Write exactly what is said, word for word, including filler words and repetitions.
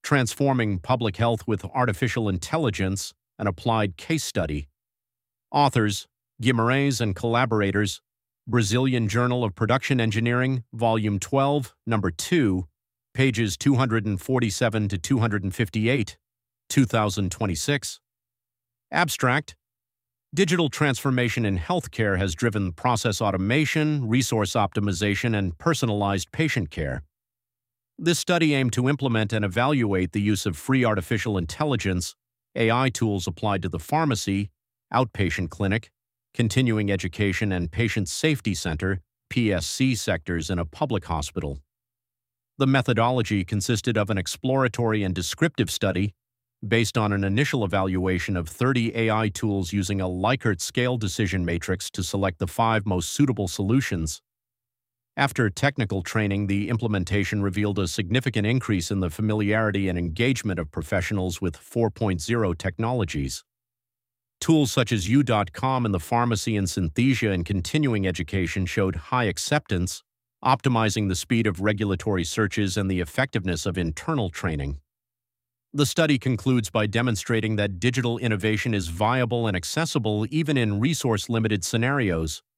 Transforming Public Health with Artificial Intelligence, an Applied Case Study. Authors, Guimarães and collaborators, Brazilian Journal of Production Engineering, Volume twelve, Number two, pages two forty-seven to two fifty-eight, two thousand twenty-six. Abstract: Digital transformation in healthcare has driven process automation, resource optimization, and personalized patient care. This study aimed to implement and evaluate the use of free artificial intelligence, A I tools applied to the pharmacy, outpatient clinic, continuing education, and patient safety center (P S C) sectors in a public hospital. The methodology consisted of an exploratory and descriptive study based on an initial evaluation of thirty A I tools using a Likert scale decision matrix to select the five most suitable solutions. After technical training, the implementation revealed a significant increase in the familiarity and engagement of professionals with four point oh technologies. Tools such as U dot com in the pharmacy and Synthesia in continuing education showed high acceptance, optimizing the speed of regulatory searches and the effectiveness of internal training. The study concludes by demonstrating that digital innovation is viable and accessible even in resource-limited scenarios,